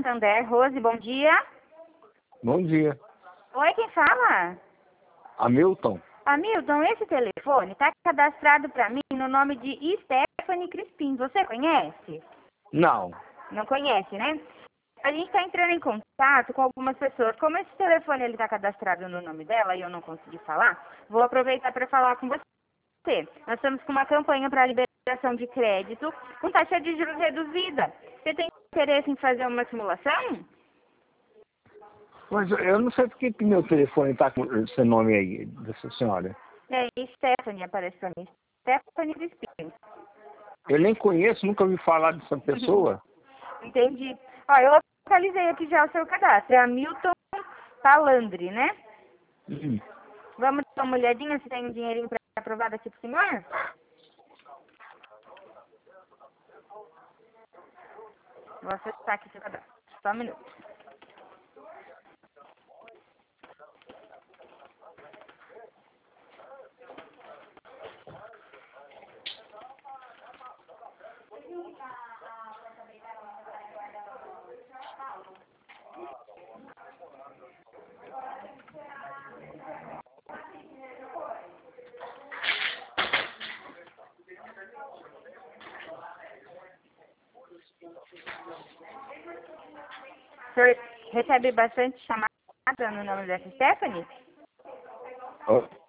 Santander. Rose, bom dia. Bom dia. Oi, quem fala? Hamilton. Hamilton, esse telefone está cadastrado para mim no nome de Stephanie Crispim. Você conhece? Não. Não conhece, né? A gente está entrando em contato com algumas pessoas. Como esse telefone está cadastrado no nome dela e eu não consegui falar, vou aproveitar para falar com você. Nós estamos com uma campanha para liberação de crédito com taxa de juros reduzida. Você tem interesse em fazer uma simulação? Mas eu não sei por que meu telefone está com esse nome aí, dessa senhora. É, Stephanie aparece para mim. Stephanie Crispim. Eu nem conheço, nunca ouvi falar dessa pessoa. Entendi. Ó, eu localizei aqui já o seu cadastro. É Hamilton Palandri, né? Vamos dar uma olhadinha se tem um dinheirinho para aprovar daqui pro senhor? Vou acessar aqui seu cadastro. Só um minuto. O senhor recebe bastante chamada no nome dessa Stephanie? Oh.